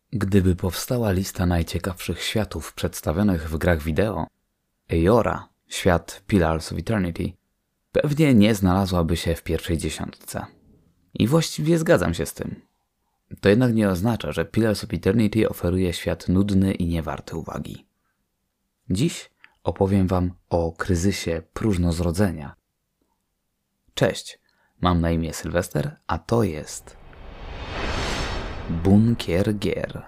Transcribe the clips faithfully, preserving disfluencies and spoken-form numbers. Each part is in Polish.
Gdyby powstała lista najciekawszych światów przedstawionych w grach wideo, Eora, świat Pillars of Eternity, pewnie nie znalazłaby się w pierwszej dziesiątce. I właściwie zgadzam się z tym. To jednak nie oznacza, że Pillars of Eternity oferuje świat nudny i niewarty uwagi. Dziś opowiem wam o kryzysie próżnozrodzenia. Cześć, mam na imię Sylwester, a to jest Bunkier Gier.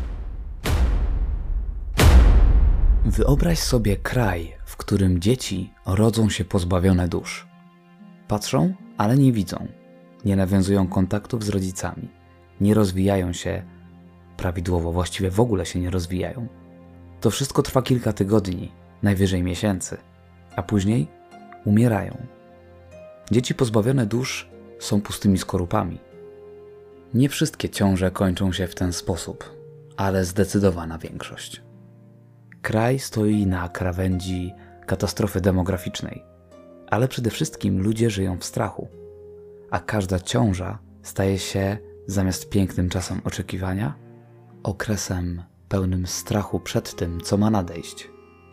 Wyobraź sobie kraj, w którym dzieci rodzą się pozbawione dusz. Patrzą, ale nie widzą. Nie nawiązują kontaktów z rodzicami. Nie rozwijają się prawidłowo, właściwie w ogóle się nie rozwijają. To wszystko trwa kilka tygodni, najwyżej miesięcy, a później umierają. Dzieci pozbawione dusz są pustymi skorupami. Nie wszystkie ciąże kończą się w ten sposób, ale zdecydowana większość. Kraj stoi na krawędzi katastrofy demograficznej, ale przede wszystkim ludzie żyją w strachu, a każda ciąża staje się zamiast pięknym czasem oczekiwania, okresem pełnym strachu przed tym, co ma nadejść.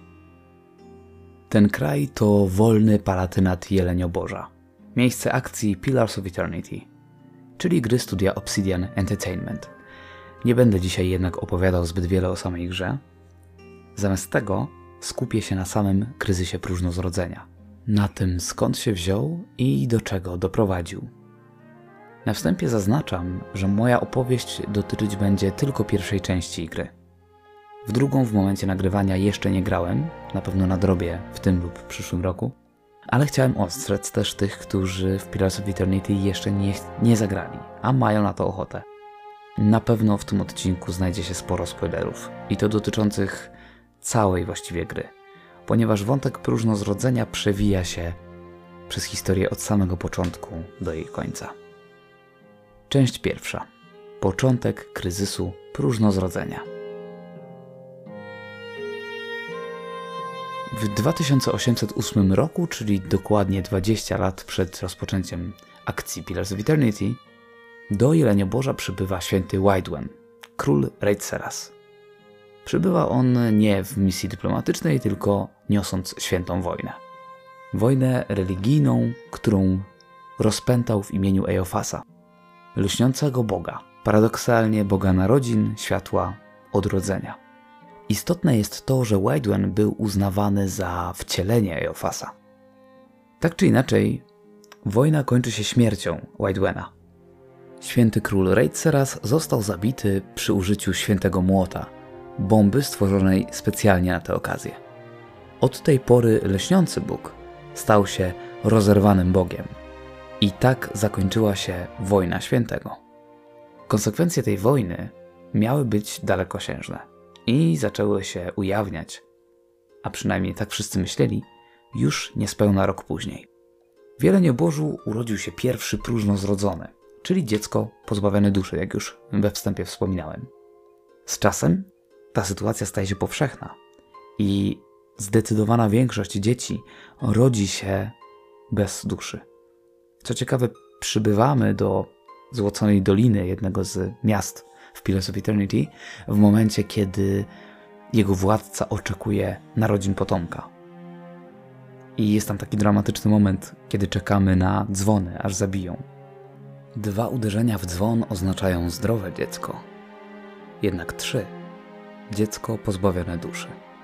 Ten kraj to wolny palatynat Jelenioborza, miejsce akcji Pillars of Eternity, czyli gry studia Obsidian Entertainment. Nie będę dzisiaj jednak opowiadał zbyt wiele o samej grze. Zamiast tego skupię się na samym kryzysie próżnozrodzenia. Na tym, skąd się wziął i do czego doprowadził. Na wstępie zaznaczam, że moja opowieść dotyczyć będzie tylko pierwszej części gry. W drugą w momencie nagrywania jeszcze nie grałem, na pewno nadrobię w tym lub przyszłym roku, ale chciałem ostrzec też tych, którzy w Pillars of Eternity jeszcze nie, nie zagrali, a mają na to ochotę. Na pewno w tym odcinku znajdzie się sporo spoilerów i to dotyczących całej właściwie gry, ponieważ wątek próżnozrodzenia przewija się przez historię od samego początku do jej końca. Część pierwsza. Początek kryzysu próżnozrodzenia. W dwa tysiące osiemset ósmym roku, czyli dokładnie dwadzieścia lat przed rozpoczęciem akcji Pillars of Eternity, do Jelenioborza przybywa święty Wydwen, król Reitzeras. Przybywa on nie w misji dyplomatycznej, tylko niosąc świętą wojnę. Wojnę religijną, którą rozpętał w imieniu Eofasa, lśniącego Boga, paradoksalnie Boga narodzin, światła, odrodzenia. Istotne jest to, że Wydwen był uznawany za wcielenie Eofasa. Tak czy inaczej, wojna kończy się śmiercią Wydwena. Święty król Reitzeras został zabity przy użyciu świętego młota, bomby stworzonej specjalnie na tę okazję. Od tej pory lśniący Bóg stał się rozerwanym Bogiem. I tak zakończyła się wojna świętego. Konsekwencje tej wojny miały być dalekosiężne i zaczęły się ujawniać, a przynajmniej tak wszyscy myśleli, już niespełna rok później. W Jelenioborzu urodził się pierwszy próżnozrodzony, czyli dziecko pozbawione duszy, jak już we wstępie wspominałem. Z czasem ta sytuacja staje się powszechna i zdecydowana większość dzieci rodzi się bez duszy. Co ciekawe, przybywamy do Złoconej Doliny, jednego z miast w Pillars of Eternity, w momencie, kiedy jego władca oczekuje narodzin potomka. I jest tam taki dramatyczny moment, kiedy czekamy na dzwony, aż zabiją. Dwa uderzenia w dzwon oznaczają zdrowe dziecko. Jednak trzy. Dziecko pozbawione duszy.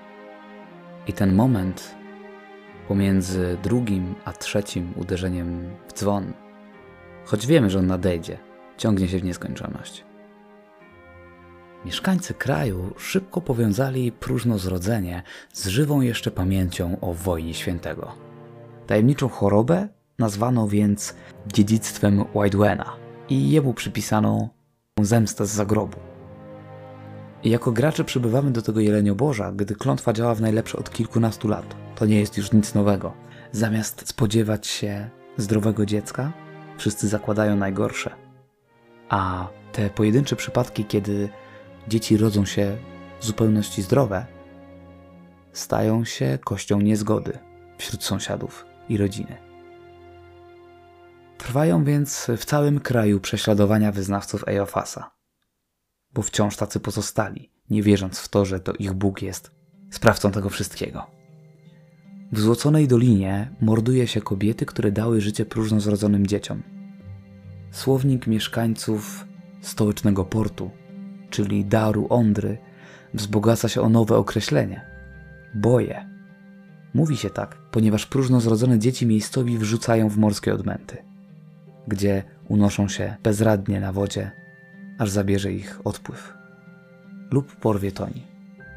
I ten moment pomiędzy drugim a trzecim uderzeniem w dzwon, choć wiemy, że on nadejdzie, ciągnie się w nieskończoność. Mieszkańcy kraju szybko powiązali próżnozrodzenie z żywą jeszcze pamięcią o wojnie świętego. Tajemniczą chorobę nazwano więc dziedzictwem Wydwena i jemu przypisano zemstę z zagrobu. I jako gracze przybywamy do tego Jelenioborza, gdy klątwa działa w najlepsze od kilkunastu lat. To nie jest już nic nowego. Zamiast spodziewać się zdrowego dziecka, wszyscy zakładają najgorsze. A te pojedyncze przypadki, kiedy dzieci rodzą się w zupełności zdrowe, stają się kością niezgody wśród sąsiadów i rodziny. Trwają więc w całym kraju prześladowania wyznawców Eofasa. bo wciąż tacy pozostali, nie wierząc w to, że to ich Bóg jest sprawcą tego wszystkiego. W Złoconej Dolinie morduje się kobiety, które dały życie próżnozrodzonym dzieciom. Słownik mieszkańców stołecznego portu, czyli Daru Ondry, wzbogaca się o nowe określenie – boje. Mówi się tak, ponieważ próżnozrodzone dzieci miejscowi wrzucają w morskie odmęty, gdzie unoszą się bezradnie na wodzie, aż zabierze ich odpływ lub porwie toni.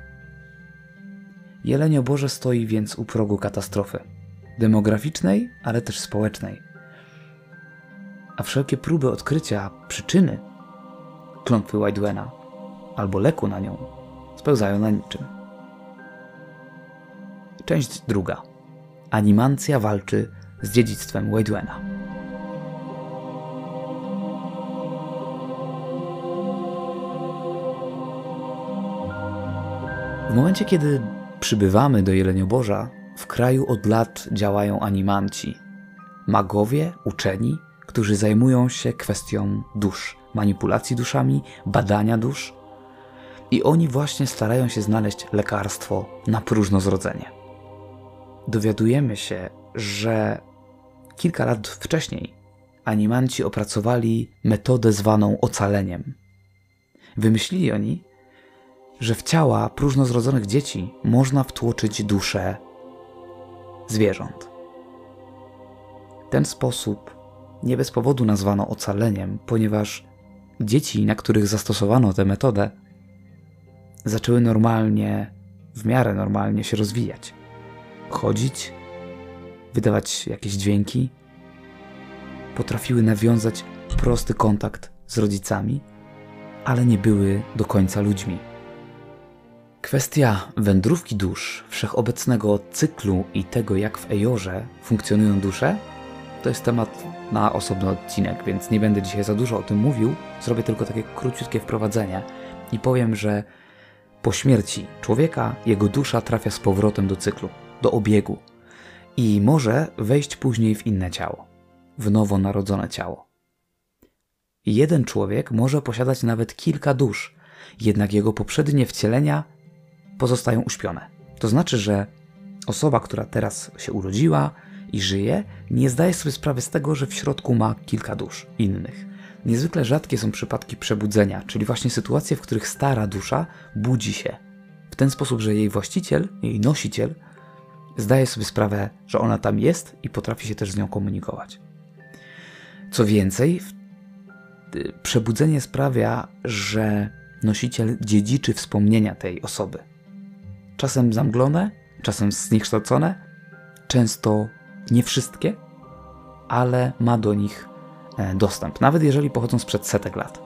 Jelenioborze stoi więc u progu katastrofy demograficznej, ale też społecznej. A wszelkie próby odkrycia przyczyny klątwy Whitewena albo leku na nią spełzają na niczym. Część druga. Animancja walczy z dziedzictwem Whitewena. W momencie, kiedy przybywamy do Jelenioborza, w kraju od lat działają animanci. Magowie, uczeni, którzy zajmują się kwestią dusz, manipulacji duszami, badania dusz. I oni właśnie starają się znaleźć lekarstwo na próżnozrodzenie. Dowiadujemy się, że kilka lat wcześniej animanci opracowali metodę zwaną ocaleniem. Wymyślili oni, że w ciała próżnozrodzonych dzieci można wtłoczyć duszę zwierząt. Ten sposób nie bez powodu nazwano ocaleniem, ponieważ dzieci, na których zastosowano tę metodę, zaczęły normalnie, w miarę normalnie się rozwijać. Chodzić, wydawać jakieś dźwięki, potrafiły nawiązać prosty kontakt z rodzicami, ale nie były do końca ludźmi. Kwestia wędrówki dusz, wszechobecnego cyklu i tego, jak w Ejorze funkcjonują dusze, to jest temat na osobny odcinek, więc nie będę dzisiaj za dużo o tym mówił. Zrobię tylko takie króciutkie wprowadzenie i powiem, że po śmierci człowieka jego dusza trafia z powrotem do cyklu, do obiegu i może wejść później w inne ciało, w nowonarodzone ciało. Jeden człowiek może posiadać nawet kilka dusz, jednak jego poprzednie wcielenia pozostają uśpione. To znaczy, że osoba, która teraz się urodziła i żyje, nie zdaje sobie sprawy z tego, że w środku ma kilka dusz innych. Niezwykle rzadkie są przypadki przebudzenia, czyli właśnie sytuacje, w których stara dusza budzi się w ten sposób, że jej właściciel, jej nosiciel zdaje sobie sprawę, że ona tam jest i potrafi się też z nią komunikować. Co więcej, przebudzenie sprawia, że nosiciel dziedziczy wspomnienia tej osoby. Czasem zamglone, czasem zniekształcone, często nie wszystkie, ale ma do nich dostęp, nawet jeżeli pochodzą sprzed setek lat.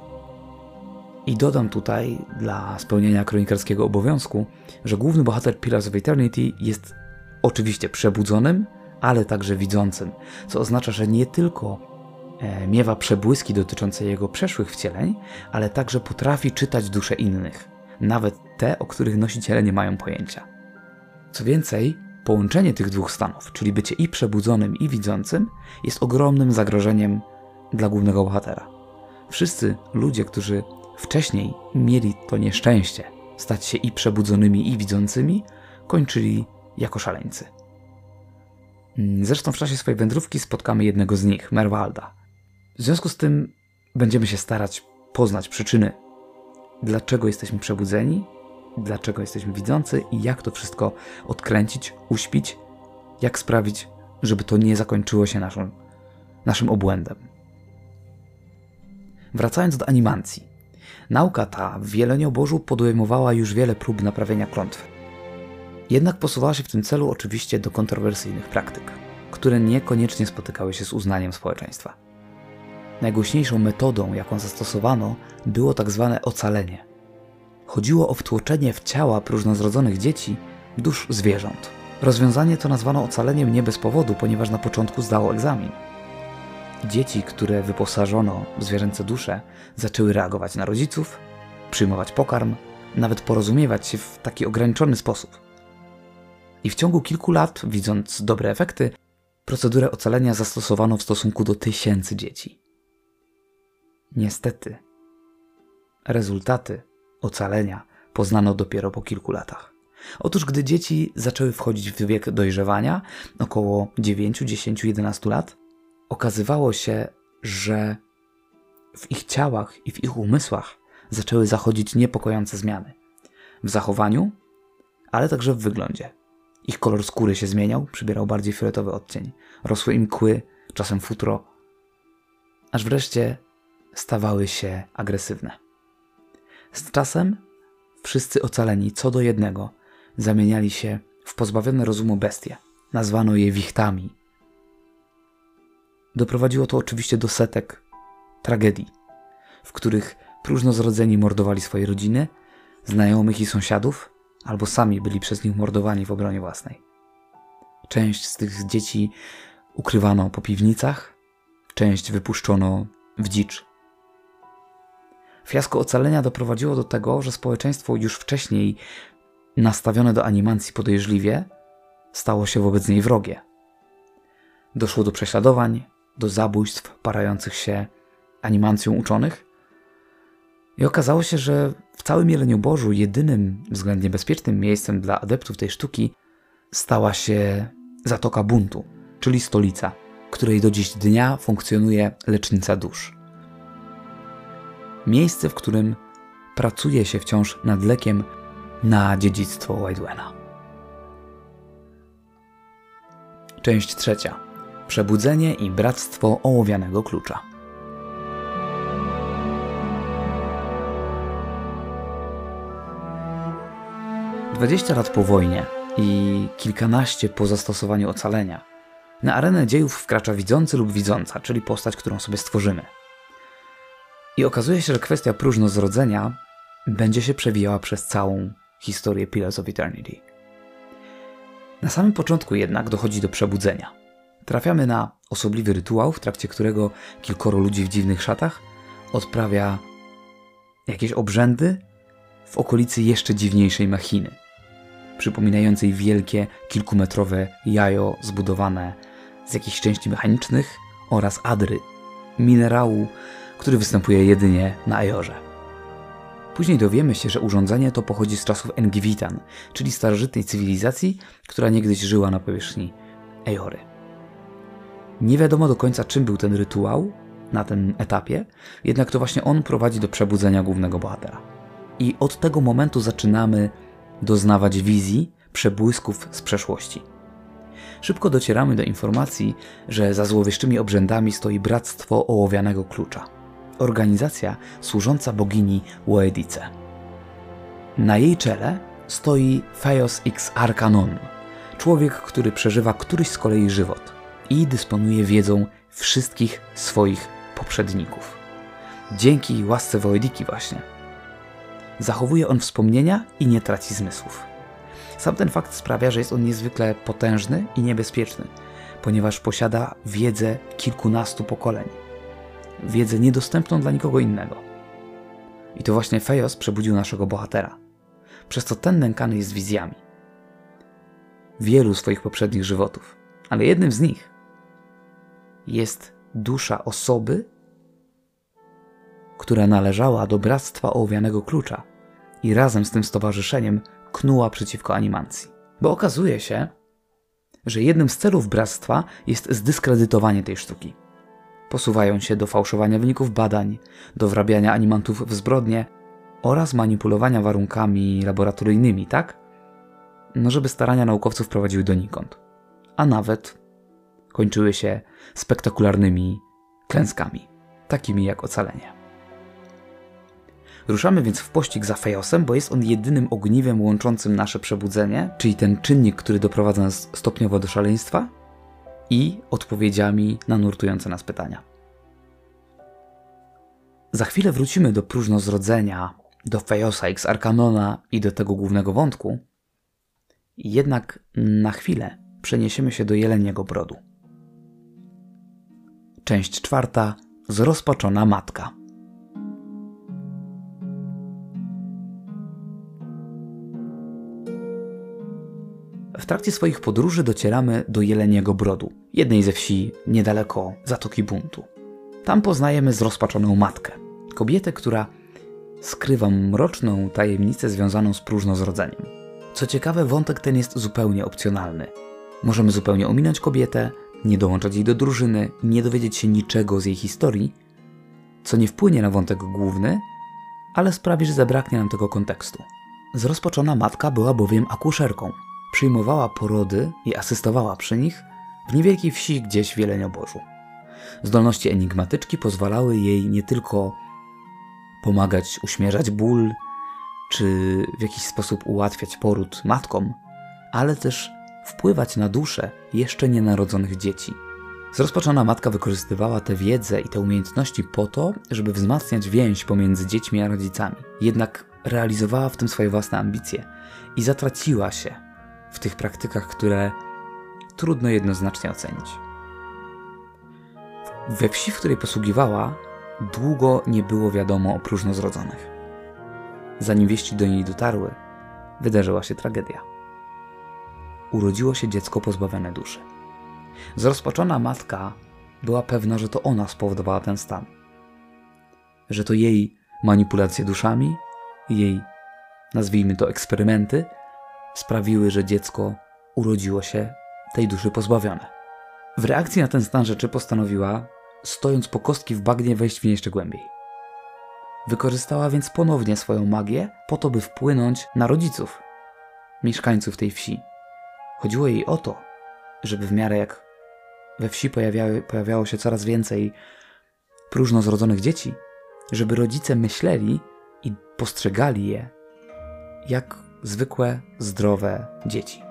I dodam tutaj, dla spełnienia kronikarskiego obowiązku, że główny bohater Pillars of Eternity jest oczywiście przebudzonym, ale także widzącym, co oznacza, że nie tylko miewa przebłyski dotyczące jego przeszłych wcieleń, ale także potrafi czytać dusze innych, nawet te, o których nosiciele nie mają pojęcia. Co więcej, połączenie tych dwóch stanów, czyli bycie i przebudzonym, i widzącym, jest ogromnym zagrożeniem dla głównego bohatera. Wszyscy ludzie, którzy wcześniej mieli to nieszczęście stać się i przebudzonymi, i widzącymi, kończyli jako szaleńcy. Zresztą w czasie swojej wędrówki spotkamy jednego z nich, Merwalda. W związku z tym będziemy się starać poznać przyczyny, dlaczego jesteśmy przebudzeni, dlaczego jesteśmy widzący i jak to wszystko odkręcić, uśpić, jak sprawić, żeby to nie zakończyło się naszą, naszym obłędem. Wracając do animacji. Nauka ta w Jelenioborzu podejmowała już wiele prób naprawienia klątwy. Jednak posuwała się w tym celu oczywiście do kontrowersyjnych praktyk, które niekoniecznie spotykały się z uznaniem społeczeństwa. Najgłośniejszą metodą, jaką zastosowano, było tak zwane ocalenie. Chodziło o wtłoczenie w ciała próżnozrodzonych dzieci dusz zwierząt. Rozwiązanie to nazwano ocaleniem nie bez powodu, ponieważ na początku zdało egzamin. Dzieci, które wyposażono w zwierzęce dusze, zaczęły reagować na rodziców, przyjmować pokarm, nawet porozumiewać się w taki ograniczony sposób. I w ciągu kilku lat, widząc dobre efekty, procedurę ocalenia zastosowano w stosunku do tysięcy dzieci. Niestety, Rezultaty ocalenia poznano dopiero po kilku latach. Otóż gdy dzieci zaczęły wchodzić w wiek dojrzewania, około dziewięć, dziesięć, jedenaście lat, okazywało się, że w ich ciałach i w ich umysłach zaczęły zachodzić niepokojące zmiany. W zachowaniu, ale także w wyglądzie. Ich kolor skóry się zmieniał, przybierał bardziej fioletowy odcień. Rosły im kły, czasem futro, aż wreszcie stawały się agresywne. Z czasem wszyscy ocaleni co do jednego zamieniali się w pozbawione rozumu bestie. Nazwano je wichtami. Doprowadziło to oczywiście do setek tragedii, w których próżnozrodzeni mordowali swoje rodziny, znajomych i sąsiadów, albo sami byli przez nich mordowani w obronie własnej. Część z tych dzieci ukrywano po piwnicach, część wypuszczono w dzicz. Fiasko ocalenia doprowadziło do tego, że społeczeństwo już wcześniej nastawione do animacji podejrzliwie stało się wobec niej wrogie. Doszło do prześladowań, do zabójstw parających się animacją uczonych i okazało się, że w całym Jeleniogórzu jedynym względnie bezpiecznym miejscem dla adeptów tej sztuki stała się Zatoka Buntu, czyli stolica, w której do dziś dnia funkcjonuje lecznica dusz. Miejsce, w którym pracuje się wciąż nad lekiem na dziedzictwo Wydwena. Część trzecia. Przebudzenie i bractwo ołowianego klucza. Dwadzieścia lat po wojnie i kilkanaście po zastosowaniu ocalenia na arenę dziejów wkracza widzący lub widząca, czyli postać, którą sobie stworzymy. I okazuje się, że kwestia próżnozrodzenia będzie się przewijała przez całą historię Pillars of Eternity. Na samym początku jednak dochodzi do przebudzenia. Trafiamy na osobliwy rytuał, w trakcie którego kilkoro ludzi w dziwnych szatach odprawia jakieś obrzędy w okolicy jeszcze dziwniejszej machiny, przypominającej wielkie, kilkumetrowe jajo zbudowane z jakichś części mechanicznych oraz adry, minerału, który występuje jedynie na Ejorze. Później dowiemy się, że urządzenie to pochodzi z czasów Engivitan, czyli starożytnej cywilizacji, która niegdyś żyła na powierzchni Ejory. Nie wiadomo do końca, czym był ten rytuał na tym etapie, jednak to właśnie on prowadzi do przebudzenia głównego bohatera. I od tego momentu zaczynamy doznawać wizji, przebłysków z przeszłości. Szybko docieramy do informacji, że za złowieszczymi obrzędami stoi Bractwo Ołowianego Klucza. Organizacja służąca bogini Woedice. Na jej czele stoi Feos X Arcanon, człowiek, który przeżywa któryś z kolei żywot i dysponuje wiedzą wszystkich swoich poprzedników. Dzięki łasce Woediki właśnie. Zachowuje on wspomnienia i nie traci zmysłów. Sam ten fakt sprawia, że jest on niezwykle potężny i niebezpieczny, ponieważ posiada wiedzę kilkunastu pokoleń. Wiedzę niedostępną dla nikogo innego. I to właśnie Feos przebudził naszego bohatera, przez co ten nękany jest wizjami wielu swoich poprzednich żywotów, ale jednym z nich jest dusza osoby, która należała do Bractwa Ołowianego Klucza i razem z tym stowarzyszeniem knuła przeciwko animacji. Bo okazuje się, że jednym z celów bractwa jest zdyskredytowanie tej sztuki. Posuwają się do fałszowania wyników badań, do wrabiania animantów w zbrodnie oraz manipulowania warunkami laboratoryjnymi, tak? No żeby starania naukowców prowadziły donikąd. A nawet kończyły się spektakularnymi klęskami, takimi jak ocalenie. Ruszamy więc w pościg za Feosem, bo jest on jedynym ogniwem łączącym nasze przebudzenie, czyli ten czynnik, który doprowadza nas stopniowo do szaleństwa, i odpowiedziami na nurtujące nas pytania. Za chwilę wrócimy do próżnozrodzenia, do Feosa X Arcanona i do tego głównego wątku. Jednak na chwilę przeniesiemy się do Jeleniego Brodu. Część czwarta. Zrozpaczona matka. W trakcie swoich podróży docieramy do Jeleniego Brodu, jednej ze wsi niedaleko Zatoki Buntu. Tam poznajemy zrozpaczoną matkę, kobietę, która skrywa mroczną tajemnicę związaną z próżnozrodzeniem. Co ciekawe, wątek ten jest zupełnie opcjonalny. Możemy zupełnie ominąć kobietę, nie dołączać jej do drużyny i nie dowiedzieć się niczego z jej historii, co nie wpłynie na wątek główny, ale sprawi, że zabraknie nam tego kontekstu. Zrozpaczona matka była bowiem akuszerką. Przyjmowała porody i asystowała przy nich w niewielkiej wsi gdzieś w Jelenoborzu. Zdolności enigmatyczki pozwalały jej nie tylko pomagać uśmierzać ból, czy w jakiś sposób ułatwiać poród matkom, ale też wpływać na dusze jeszcze nienarodzonych dzieci. Zrozpaczona matka wykorzystywała tę wiedzę i te umiejętności po to, żeby wzmacniać więź pomiędzy dziećmi a rodzicami. Jednak realizowała w tym swoje własne ambicje i zatraciła się w tych praktykach, które trudno jednoznacznie ocenić. We wsi, w której posługiwała, długo nie było wiadomo o próżnozrodzonych. Zanim wieści do niej dotarły, wydarzyła się tragedia. Urodziło się dziecko pozbawione duszy. Zrozpaczona matka była pewna, że to ona spowodowała ten stan. Że to jej manipulacje duszami, jej, nazwijmy to, eksperymenty sprawiły, że dziecko urodziło się tej duszy pozbawione. W reakcji na ten stan rzeczy postanowiła, stojąc po kostki w bagnie, wejść w nie jeszcze głębiej. Wykorzystała więc ponownie swoją magię po to, by wpłynąć na rodziców, mieszkańców tej wsi. Chodziło jej o to, żeby w miarę jak we wsi pojawiały, pojawiało się coraz więcej próżnozrodzonych dzieci, żeby rodzice myśleli i postrzegali je jak zwykłe, zdrowe dzieci.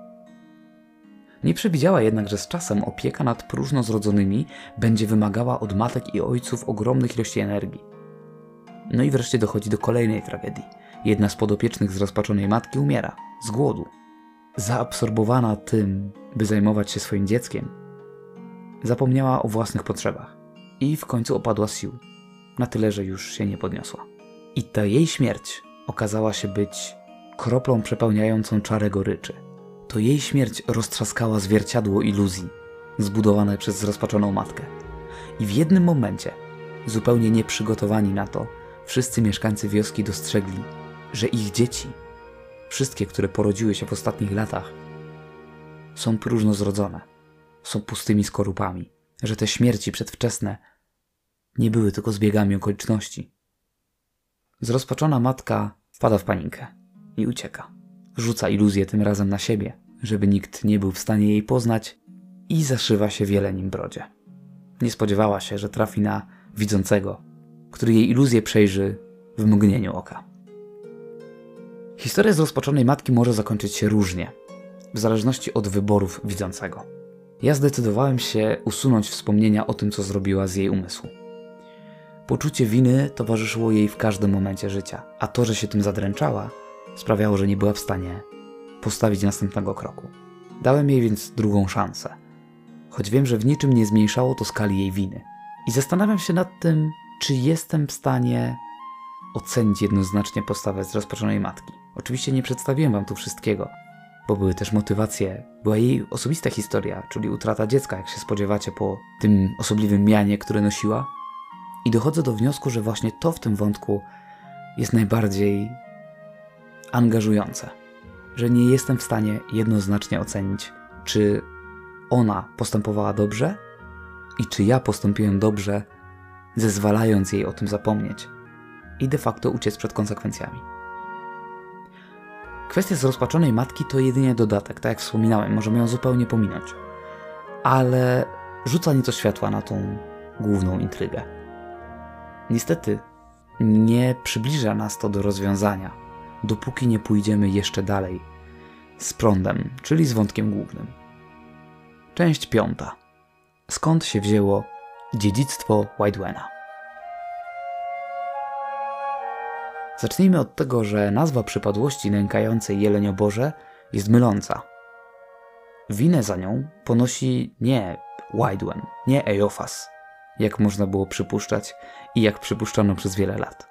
Nie przewidziała jednak, że z czasem opieka nad próżnozrodzonymi będzie wymagała od matek i ojców ogromnych ilości energii. No i wreszcie dochodzi do kolejnej tragedii. Jedna z podopiecznych zrozpaczonej matki umiera z głodu. Zaabsorbowana tym, by zajmować się swoim dzieckiem, zapomniała o własnych potrzebach i w końcu opadła z sił, na tyle, że już się nie podniosła. I ta jej śmierć okazała się być kroplą przepełniającą czarę goryczy. To jej śmierć roztrzaskała zwierciadło iluzji zbudowane przez zrozpaczoną matkę. I w jednym momencie, zupełnie nieprzygotowani na to, wszyscy mieszkańcy wioski dostrzegli, że ich dzieci, wszystkie, które porodziły się w ostatnich latach, są próżnozrodzone, są pustymi skorupami, że te śmierci przedwczesne nie były tylko zbiegami okoliczności. Zrozpaczona matka wpada w panikę i ucieka. Rzuca iluzję tym razem na siebie, żeby nikt nie był w stanie jej poznać i zaszywa się w jelenim brodzie. Nie spodziewała się, że trafi na widzącego, który jej iluzję przejrzy w mgnieniu oka. Historia zrozpaczonej matki może zakończyć się różnie, w zależności od wyborów widzącego. Ja zdecydowałem się usunąć wspomnienia o tym, co zrobiła z jej umysłu. Poczucie winy towarzyszyło jej w każdym momencie życia, a to, że się tym zadręczała, sprawiało, że nie była w stanie postawić następnego kroku. Dałem jej więc drugą szansę, choć wiem, że w niczym nie zmniejszało to skali jej winy. I zastanawiam się nad tym, czy jestem w stanie ocenić jednoznacznie postawę zrozpaczonej matki. Oczywiście nie przedstawiłem wam tu wszystkiego, bo były też motywacje, była jej osobista historia, czyli utrata dziecka, jak się spodziewacie, po tym osobliwym mianie, które nosiła. I dochodzę do wniosku, że właśnie to w tym wątku jest najbardziej angażujące. Że nie jestem w stanie jednoznacznie ocenić, czy ona postępowała dobrze i czy ja postąpiłem dobrze, zezwalając jej o tym zapomnieć i de facto uciec przed konsekwencjami. Kwestia zrozpaczonej matki to jedynie dodatek, tak jak wspominałem, możemy ją zupełnie pominąć. Ale rzuca nieco światła na tą główną intrygę. Niestety nie przybliża nas to do rozwiązania, dopóki nie pójdziemy jeszcze dalej z prądem, czyli z wątkiem głównym. Część piąta. Skąd się wzięło dziedzictwo Wydwena? Zacznijmy od tego, że nazwa przypadłości nękającej Jelenioborze jest myląca. Winę za nią ponosi nie Wydwen, nie Eophas, jak można było przypuszczać i jak przypuszczano przez wiele lat.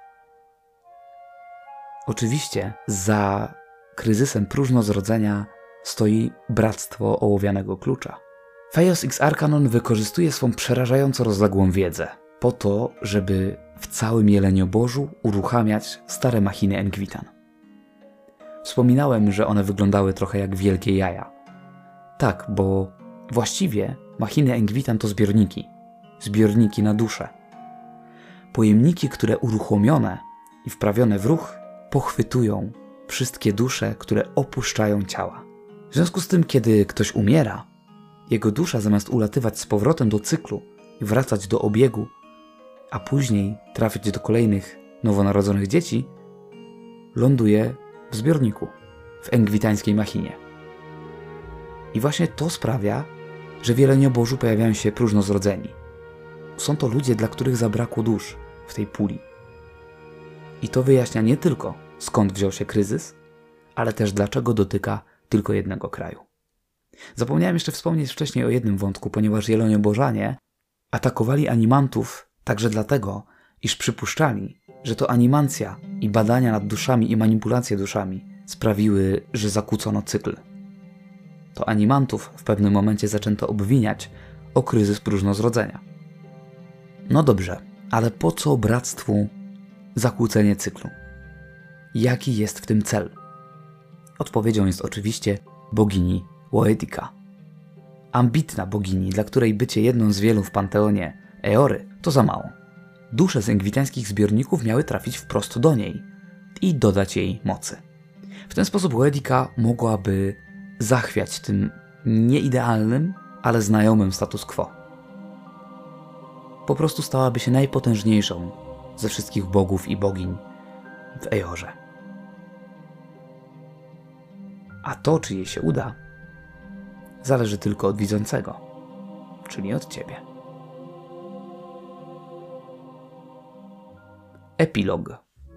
Oczywiście za kryzysem próżnozrodzenia stoi Bractwo Ołowianego Klucza. Phaios X Arcanon wykorzystuje swą przerażająco rozległą wiedzę po to, żeby w całym Jeleniobożu uruchamiać stare machiny Engwitan. Wspominałem, że one wyglądały trochę jak wielkie jaja. Tak, bo właściwie machiny Engwitan to zbiorniki. Zbiorniki na duszę. Pojemniki, które uruchomione i wprawione w ruch pochwytują wszystkie dusze, które opuszczają ciała. W związku z tym, kiedy ktoś umiera, jego dusza zamiast ulatywać z powrotem do cyklu i wracać do obiegu, a później trafić do kolejnych nowonarodzonych dzieci, ląduje w zbiorniku, w engwitańskiej machinie. I właśnie to sprawia, że w Jeleniobożu pojawiają się próżnozrodzeni. Są to ludzie, dla których zabrakło dusz w tej puli. I to wyjaśnia nie tylko, skąd wziął się kryzys, ale też dlaczego dotyka tylko jednego kraju. Zapomniałem jeszcze wspomnieć wcześniej o jednym wątku, ponieważ Jeleniobożanie atakowali animantów także dlatego, iż przypuszczali, że to animancja i badania nad duszami i manipulacje duszami sprawiły, że zakłócono cykl. To animantów w pewnym momencie zaczęto obwiniać o kryzys próżnozrodzenia. No dobrze, ale po co bractwu zakłócenie cyklu? Jaki jest w tym cel? Odpowiedzią jest oczywiście bogini Woedica. Ambitna bogini, dla której bycie jedną z wielu w panteonie Eory to za mało. Dusze z engwitańskich zbiorników miały trafić wprost do niej i dodać jej mocy. W ten sposób Woedica mogłaby zachwiać tym nieidealnym, ale znajomym status quo. Po prostu stałaby się najpotężniejszą ze wszystkich bogów i bogiń w Eorze. A to, czy jej się uda, zależy tylko od widzącego, czyli od ciebie. Epilog.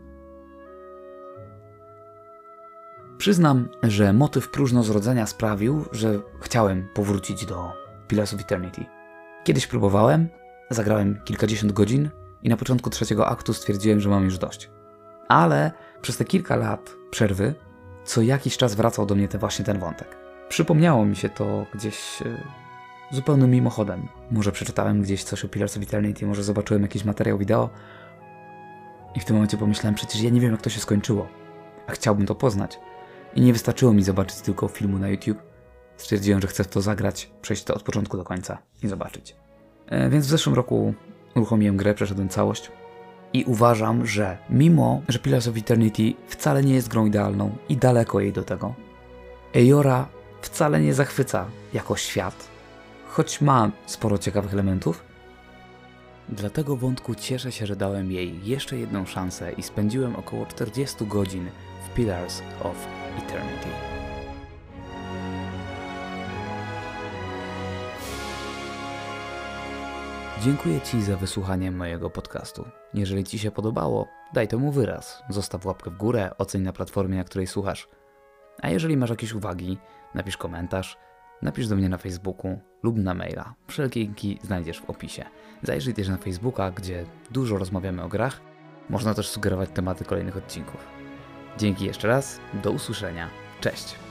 Przyznam, że motyw próżnozrodzenia sprawił, że chciałem powrócić do Pillars of Eternity. Kiedyś próbowałem, zagrałem kilkadziesiąt godzin i na początku trzeciego aktu stwierdziłem, że mam już dość. Ale przez te kilka lat przerwy co jakiś czas wracał do mnie te, właśnie ten wątek. Przypomniało mi się to gdzieś e, zupełnym mimochodem. Może przeczytałem gdzieś coś o Pillars of Eternity, może zobaczyłem jakiś materiał wideo i w tym momencie pomyślałem, przecież ja nie wiem jak to się skończyło, a chciałbym to poznać. I nie wystarczyło mi zobaczyć tylko filmu na YouTube. Stwierdziłem, że chcę w to zagrać, przejść to od początku do końca i zobaczyć. E, więc w zeszłym roku uruchomiłem grę, przeszedłem całość. I uważam, że mimo, że Pillars of Eternity wcale nie jest grą idealną i daleko jej do tego, Eora wcale nie zachwyca jako świat, choć ma sporo ciekawych elementów. Dla tego wątku cieszę się, że dałem jej jeszcze jedną szansę i spędziłem około czterdzieści godzin w Pillars of Eternity. Dziękuję Ci za wysłuchanie mojego podcastu. Jeżeli Ci się podobało, daj temu wyraz. Zostaw łapkę w górę, oceń na platformie, na której słuchasz. A jeżeli masz jakieś uwagi, napisz komentarz, napisz do mnie na Facebooku lub na maila. Wszelkie linki znajdziesz w opisie. Zajrzyj też na Facebooka, gdzie dużo rozmawiamy o grach. Można też sugerować tematy kolejnych odcinków. Dzięki jeszcze raz, do usłyszenia. Cześć!